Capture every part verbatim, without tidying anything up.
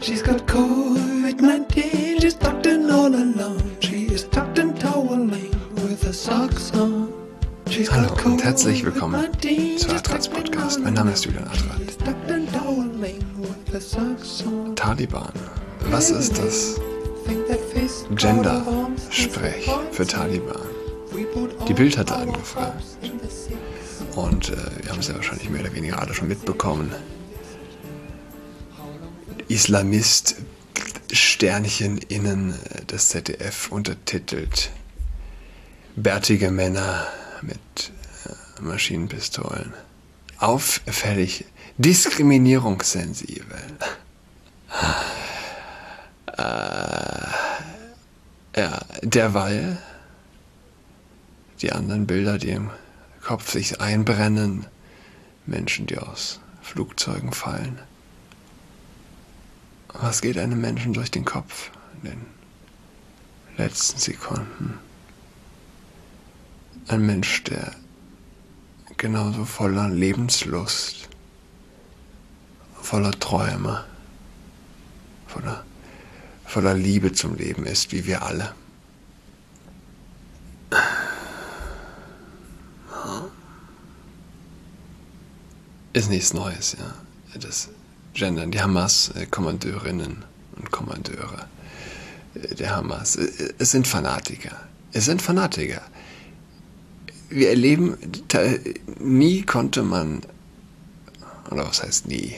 She's got covid nineteen, she's tucked in all alone. She is tucked in toweling with her socks on. She's Hallo und herzlich willkommen zu Adrats Podcast. Mein Name ist Julian Adrat. Taliban. Was ist das Gender-Sprech für Taliban? Die Bild hatte angefragt. Und äh, wir haben es ja wahrscheinlich mehr oder weniger alle schon mitbekommen. Islamist Sternchen innen des Z D F untertitelt bärtige Männer mit äh, Maschinenpistolen. Auffällig diskriminierungssensibel. äh, ja, derweil die anderen Bilder, die im Kopf sich einbrennen, Menschen, die aus Flugzeugen fallen. Was geht einem Menschen durch den Kopf in den letzten Sekunden? Ein Mensch, der genauso voller Lebenslust, voller Träume, voller, voller Liebe zum Leben ist, wie wir alle. Ist nichts Neues, ja. Das Gendern, die Hamas-Kommandeurinnen und Kommandeure der Hamas, es sind Fanatiker. Es sind Fanatiker. Wir erleben, nie konnte man, oder was heißt nie,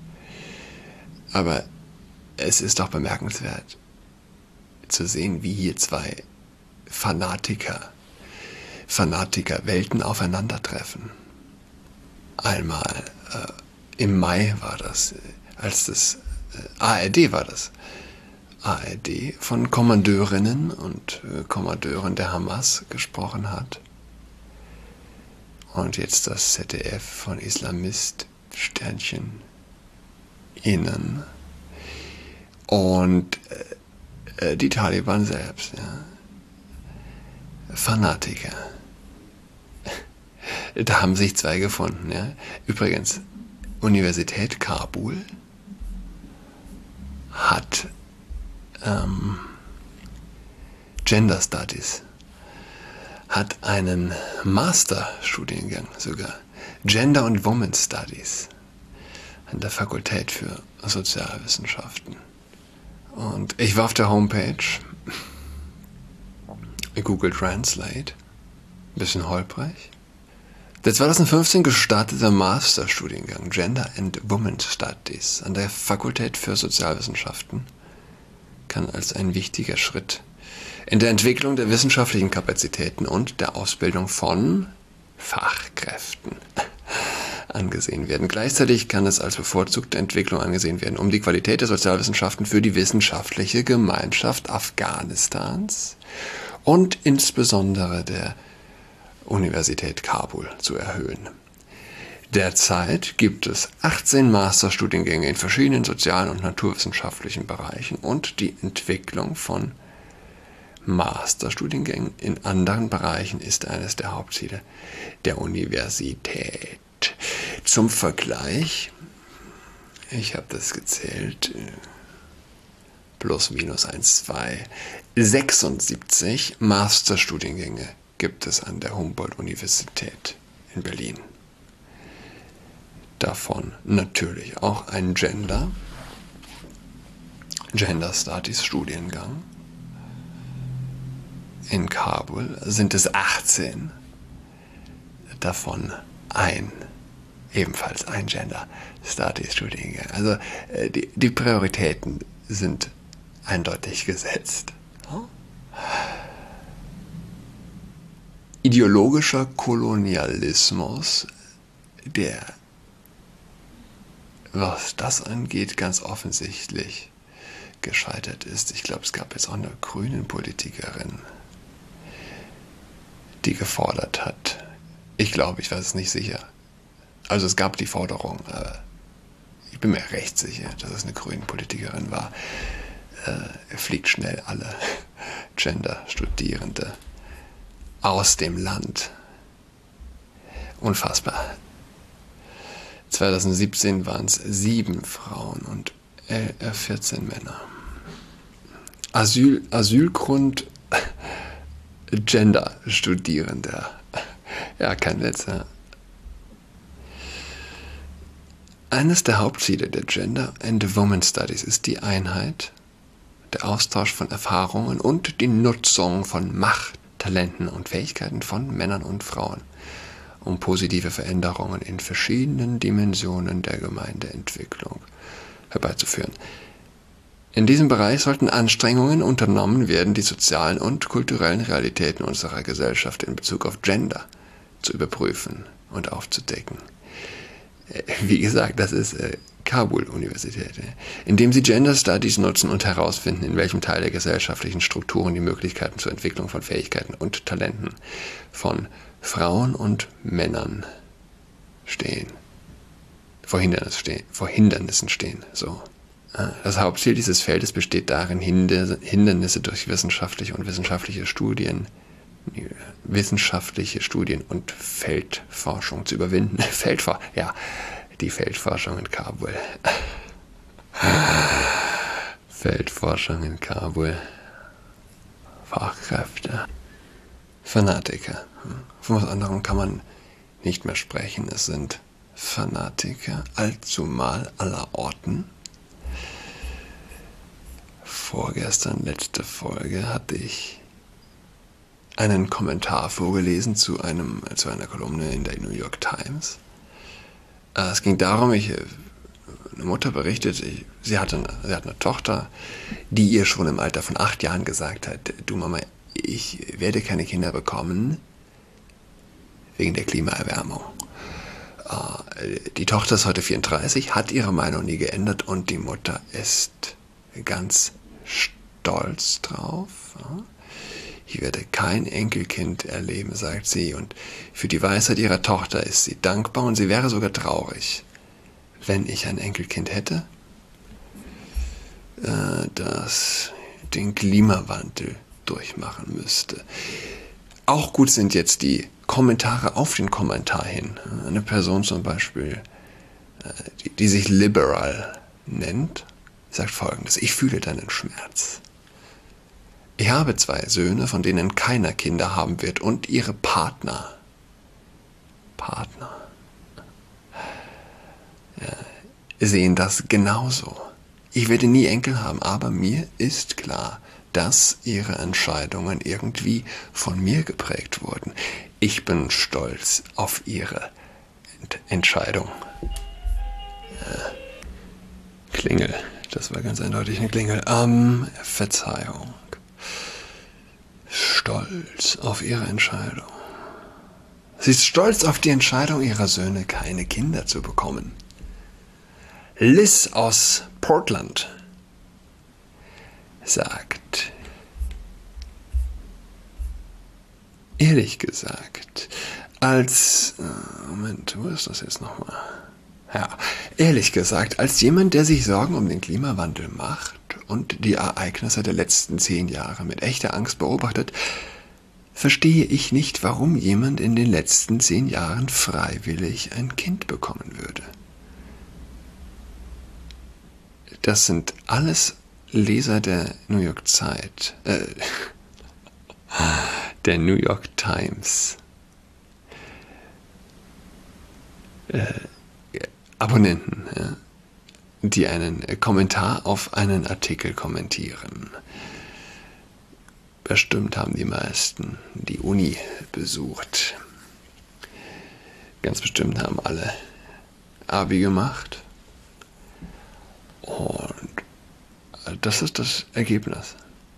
aber es ist doch bemerkenswert zu sehen, wie hier zwei Fanatiker, Fanatiker-Welten aufeinandertreffen. Einmal äh, im Mai war das, als das äh, A R D war das, A R D von Kommandeurinnen und äh, Kommandeuren der Hamas gesprochen hat. Und jetzt das Z D F von Islamist Sternchen innen. Und äh, die Taliban selbst, ja. Fanatiker. Da haben sich zwei gefunden, ja. Übrigens, Universität Kabul hat ähm, Gender Studies, hat einen Masterstudiengang sogar, Gender und Women Studies, an der Fakultät für Sozialwissenschaften. Und ich war auf der Homepage, Google Translate, ein bisschen holprig. Der zweitausendfünfzehn gestartete Masterstudiengang Gender and Women Studies an der Fakultät für Sozialwissenschaften kann als ein wichtiger Schritt in der Entwicklung der wissenschaftlichen Kapazitäten und der Ausbildung von Fachkräften angesehen werden. Gleichzeitig kann es als bevorzugte Entwicklung angesehen werden, um die Qualität der Sozialwissenschaften für die wissenschaftliche Gemeinschaft Afghanistans und insbesondere der Universität Kabul zu erhöhen. Derzeit gibt es achtzehn Masterstudiengänge in verschiedenen sozialen und naturwissenschaftlichen Bereichen und die Entwicklung von Masterstudiengängen in anderen Bereichen ist eines der Hauptziele der Universität. Zum Vergleich, ich habe das gezählt, plus minus eins, zwei, sechsundsiebzig Masterstudiengänge gibt es an der Humboldt-Universität in Berlin. Davon natürlich auch ein Gender, Gender Studies Studiengang. In Kabul sind es achtzehn, davon ein, ebenfalls ein Gender Studies Studiengang. Also äh, die, die Prioritäten sind eindeutig gesetzt. Hm? Ideologischer Kolonialismus, der, was das angeht, ganz offensichtlich gescheitert ist. Ich glaube, es gab jetzt auch eine grüne Politikerin, die gefordert hat. Ich glaube, ich weiß es nicht sicher. Also es gab die Forderung, aber ich bin mir recht sicher, dass es eine grüne Politikerin war. Äh, fliegt schnell alle Gender-Studierende aus dem Land. Unfassbar. zweitausendsiebzehn waren es sieben Frauen und äh, vierzehn Männer. Asyl, Asylgrund Gender-Studierender. Ja, kein Witz, ja. Eines der Hauptziele der Gender and Women Studies ist die Einheit, der Austausch von Erfahrungen und die Nutzung von Macht, Talenten und Fähigkeiten von Männern und Frauen, um positive Veränderungen in verschiedenen Dimensionen der Gemeindeentwicklung herbeizuführen. In diesem Bereich sollten Anstrengungen unternommen werden, die sozialen und kulturellen Realitäten unserer Gesellschaft in Bezug auf Gender zu überprüfen und aufzudecken. Wie gesagt, das ist äh, Kabul-Universität, äh, indem sie Gender Studies nutzen und herausfinden, in welchem Teil der gesellschaftlichen Strukturen die Möglichkeiten zur Entwicklung von Fähigkeiten und Talenten von Frauen und Männern stehen. Vor, Hindernis stehen, vor Hindernissen stehen. So. Das Hauptziel dieses Feldes besteht darin, Hindernisse durch wissenschaftliche und wissenschaftliche Studien wissenschaftliche Studien und Feldforschung zu überwinden. Feldfor ja, die Feldforschung in Kabul. Feldforschung in Kabul. Fachkräfte. Fanatiker. Von was anderem kann man nicht mehr sprechen. Es sind Fanatiker, allzumal aller Orten. Vorgestern, letzte Folge, hatte ich einen Kommentar vorgelesen zu, einem, zu einer Kolumne in der New York Times. Es ging darum, ich, eine Mutter berichtet, ich, sie, hatte, sie hat eine Tochter, die ihr schon im Alter von acht Jahren gesagt hat, du Mama, ich werde keine Kinder bekommen wegen der Klimaerwärmung. Die Tochter ist heute vierunddreißig, hat ihre Meinung nie geändert und die Mutter ist ganz stolz drauf. Ich werde kein Enkelkind erleben, sagt sie, und für die Weisheit ihrer Tochter ist sie dankbar und sie wäre sogar traurig, wenn ich ein Enkelkind hätte, das den Klimawandel durchmachen müsste. Auch gut sind jetzt die Kommentare auf den Kommentar hin. Eine Person zum Beispiel, die, die sich liberal nennt, sagt Folgendes: Ich fühle deinen Schmerz. Ich habe zwei Söhne, von denen keiner Kinder haben wird, und ihre Partner, Partner, ja, sehen das genauso. Ich werde nie Enkel haben, aber mir ist klar, dass ihre Entscheidungen irgendwie von mir geprägt wurden. Ich bin stolz auf ihre Ent- Entscheidung. Ja. Klingel, das war ganz eindeutig eine Klingel. Ähm, Verzeihung. Stolz auf ihre Entscheidung. Sie ist stolz auf die Entscheidung ihrer Söhne, keine Kinder zu bekommen. Liz aus Portland sagt, ehrlich gesagt, als, Moment, wo ist das jetzt nochmal? Ja, ehrlich gesagt, als jemand, der sich Sorgen um den Klimawandel macht und die Ereignisse der letzten zehn Jahre mit echter Angst beobachtet, verstehe ich nicht, warum jemand in den letzten zehn Jahren freiwillig ein Kind bekommen würde. Das sind alles Leser der New York Zeit, äh, der New York Times, äh, Abonnenten, ja, die einen Kommentar auf einen Artikel kommentieren. Bestimmt haben die meisten die Uni besucht. Ganz bestimmt haben alle Abi gemacht. Und das ist das Ergebnis.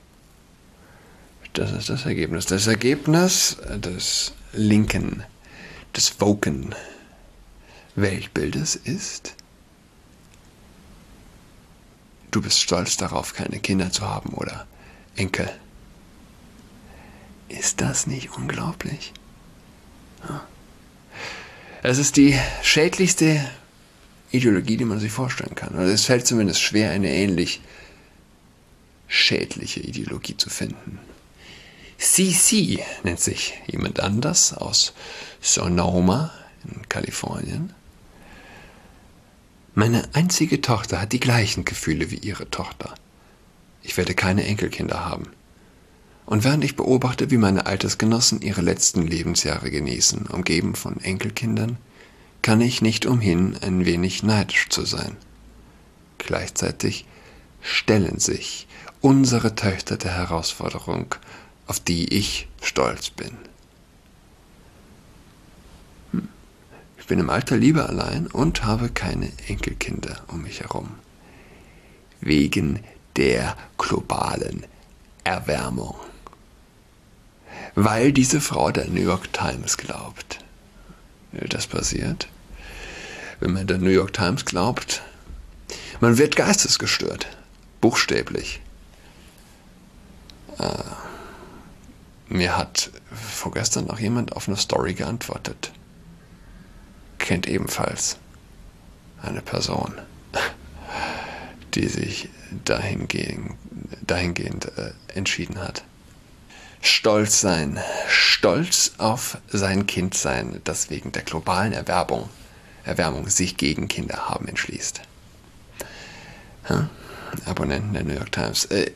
Das ist das Ergebnis. Das Ergebnis des linken, des woken Weltbildes ist: Du bist stolz darauf, keine Kinder zu haben oder Enkel. Ist das nicht unglaublich? Ja. Es ist die schädlichste Ideologie, die man sich vorstellen kann. Oder es fällt zumindest schwer, eine ähnlich schädliche Ideologie zu finden. C C nennt sich jemand anders aus Sonoma in Kalifornien. Meine einzige Tochter hat die gleichen Gefühle wie ihre Tochter. Ich werde keine Enkelkinder haben. Und während ich beobachte, wie meine Altersgenossen ihre letzten Lebensjahre genießen, umgeben von Enkelkindern, kann ich nicht umhin, ein wenig neidisch zu sein. Gleichzeitig stellen sich unsere Töchter der Herausforderung, auf die ich stolz bin. Hm. Ich bin im Alter lieber allein und habe keine Enkelkinder um mich herum. Wegen der globalen Erwärmung. Weil diese Frau der New York Times glaubt. Das passiert, wenn man der New York Times glaubt. Man wird geistesgestört. Buchstäblich. Äh, mir hat vorgestern noch jemand auf eine Story geantwortet. Kennt ebenfalls eine Person, die sich dahingehend, dahingehend äh, entschieden hat. Stolz sein, stolz auf sein Kind sein, das wegen der globalen Erwärmung, Erwärmung sich gegen Kinder haben entschließt. Ja? Abonnenten der New York Times. Äh,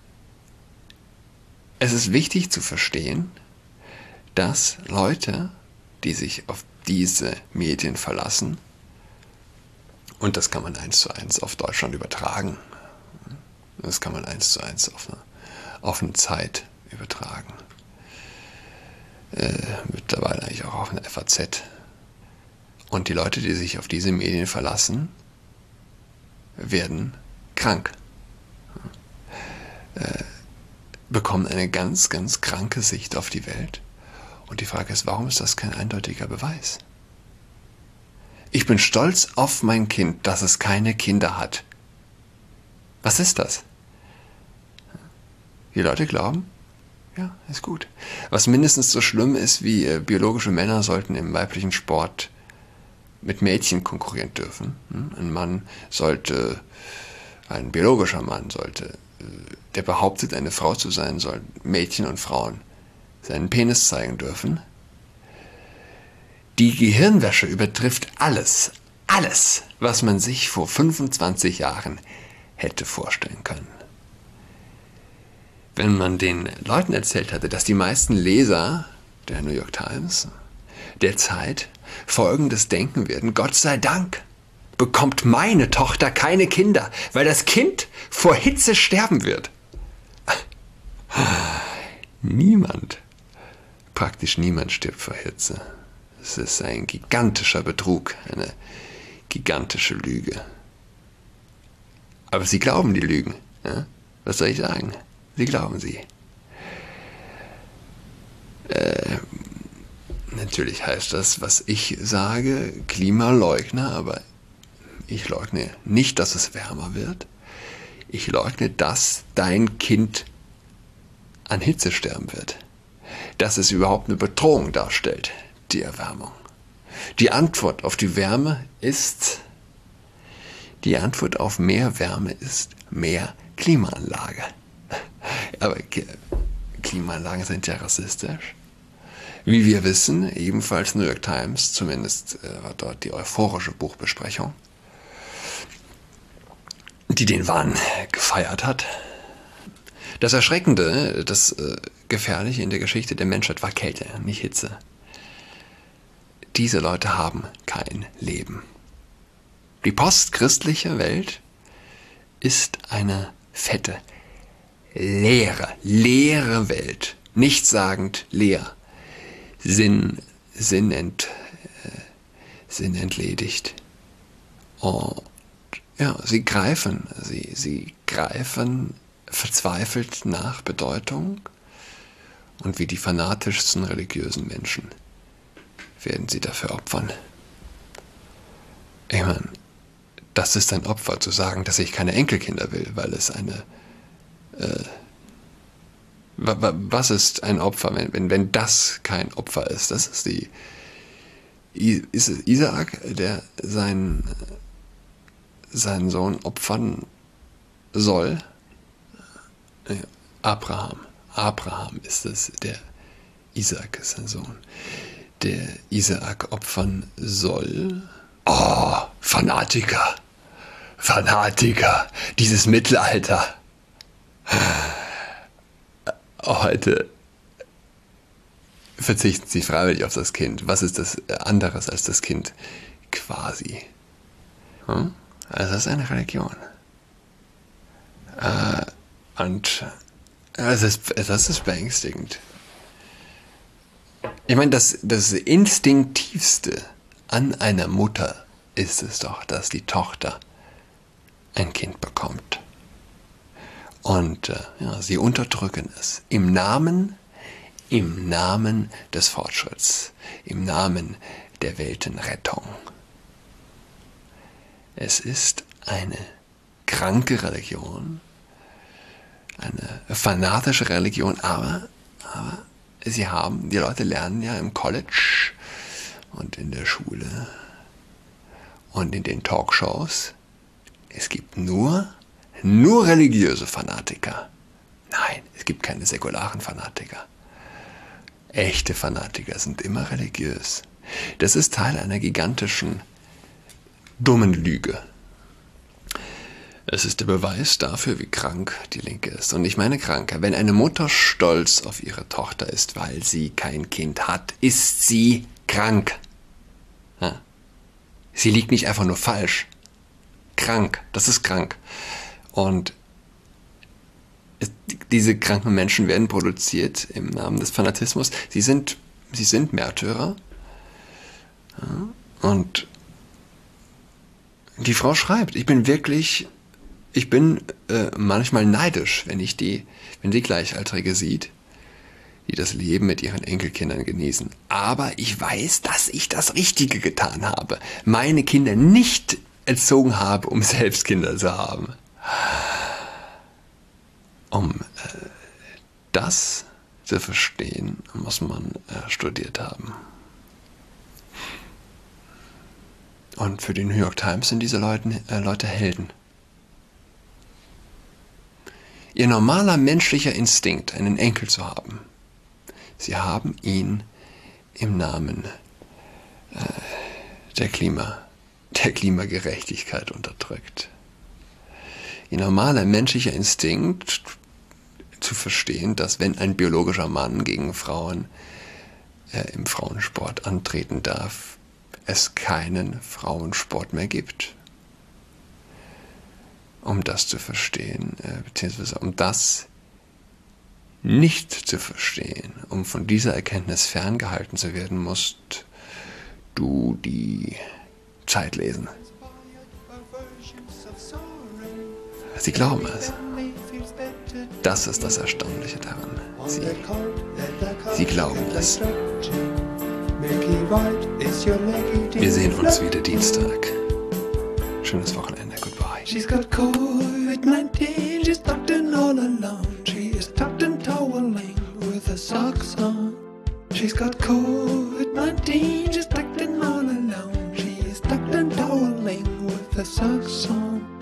es ist wichtig zu verstehen, dass Leute, die sich auf diese Medien verlassen, und das kann man eins zu eins auf Deutschland übertragen, das kann man eins zu eins auf eine, auf eine Zeit übertragen. Äh, mittlerweile eigentlich auch auf eine F A Z. Und die Leute, die sich auf diese Medien verlassen, werden krank. Äh, bekommen eine ganz, ganz kranke Sicht auf die Welt. Und die Frage ist, warum ist das kein eindeutiger Beweis? Ich bin stolz auf mein Kind, dass es keine Kinder hat. Was ist das? Die Leute glauben, ja, ist gut. Was mindestens so schlimm ist, wie äh, biologische Männer sollten im weiblichen Sport mit Mädchen konkurrieren dürfen. Hm? Ein Mann sollte, ein biologischer Mann sollte, äh, der behauptet, eine Frau zu sein, soll Mädchen und Frauen seinen Penis zeigen dürfen. Die Gehirnwäsche übertrifft alles, alles, was man sich vor fünfundzwanzig Jahren hätte vorstellen können. Wenn man den Leuten erzählt hatte, dass die meisten Leser der New York Times der Zeit Folgendes denken werden: Gott sei Dank bekommt meine Tochter keine Kinder, weil das Kind vor Hitze sterben wird. Niemand, praktisch niemand stirbt vor Hitze. Es ist ein gigantischer Betrug, eine gigantische Lüge. Aber sie glauben die Lügen. Ja? Was soll ich sagen? Sie glauben sie. Äh, natürlich heißt das, was ich sage, Klimaleugner, aber ich leugne nicht, dass es wärmer wird. Ich leugne, dass dein Kind an Hitze sterben wird. Dass es überhaupt eine Bedrohung darstellt, die Erwärmung. Die Antwort auf die Wärme ist, die Antwort auf mehr Wärme ist mehr Klimaanlage. Aber Klimaanlagen sind ja rassistisch. Wie wir wissen, ebenfalls New York Times, zumindest äh, war dort die euphorische Buchbesprechung, die den Wahn gefeiert hat. Das Erschreckende, das äh, Gefährliche in der Geschichte der Menschheit war Kälte, nicht Hitze. Diese Leute haben kein Leben. Die postchristliche Welt ist eine fette, leere, leere Welt. Nichtssagend leer. Sinn, Sinn, ent, äh, Sinn entledigt. Und ja, sie greifen, sie, sie greifen verzweifelt nach Bedeutung, und wie die fanatischsten religiösen Menschen werden sie dafür opfern. Ich meine, das ist ein Opfer, zu sagen, dass ich keine Enkelkinder will, weil es eine... Äh, was ist ein Opfer, wenn, wenn, wenn das kein Opfer ist? Das ist die... Ist es Isaak, der seinen, seinen Sohn opfern soll? Abraham. Abraham ist es, der Isaak ist sein Sohn, der Isaak opfern soll. Oh, Fanatiker. Fanatiker, dieses Mittelalter. Heute verzichten sie freiwillig auf das Kind. Was ist das anderes als das Kind? Quasi. Hm? Also das ist eine Religion. Äh, und das ist, das ist beängstigend. Ich meine, das, das Instinktivste an einer Mutter ist es doch, dass die Tochter ein Kind bekommt. Und äh, ja, sie unterdrücken es im Namen, im Namen des Fortschritts, im Namen der Weltenrettung. Es ist eine kranke Religion, eine fanatische Religion, aber, aber sie haben, die Leute lernen ja im College und in der Schule und in den Talkshows, es gibt nur, nur religiöse Fanatiker. Nein, es gibt keine säkularen Fanatiker. Echte Fanatiker sind immer religiös. Das ist Teil einer gigantischen, dummen Lüge. Es ist der Beweis dafür, wie krank die Linke ist. Und ich meine kranker. Wenn eine Mutter stolz auf ihre Tochter ist, weil sie kein Kind hat, ist sie krank. Ja? Sie liegt nicht einfach nur falsch. Krank. Das ist krank. Und es, diese kranken Menschen werden produziert im Namen des Fanatismus. Sie sind, sie sind Märtyrer. Ja? Und die Frau schreibt, ich bin wirklich, ich bin äh, manchmal neidisch, wenn ich die, wenn sie Gleichaltrige sieht, die das Leben mit ihren Enkelkindern genießen. Aber ich weiß, dass ich das Richtige getan habe. Meine Kinder nicht erzogen habe, um selbst Kinder zu haben. Um äh, das zu verstehen, muss man äh, studiert haben. Und für die New York Times sind diese Leute, äh, Leute Helden. Ihr normaler menschlicher Instinkt, einen Enkel zu haben, sie haben ihn im Namen äh, der, Klima, der Klimagerechtigkeit unterdrückt. Ihr normaler menschlicher Instinkt zu verstehen, dass wenn ein biologischer Mann gegen Frauen äh, im Frauensport antreten darf, es keinen Frauensport mehr gibt. Um das zu verstehen, äh, beziehungsweise um das nicht zu verstehen, um von dieser Erkenntnis ferngehalten zu werden, musst du die Zeit lesen. Sie glauben es. Das ist das Erstaunliche daran. Sie, sie glauben es. Wir sehen uns wieder Dienstag. Schönes Wochenende. Goodbye. She's got COVID nineteen, she's tucked in all alone. She is tucked and toweling with her socks on. She's got COVID nineteen, she's tucked in all alone. She is tucked and toweling with her socks on.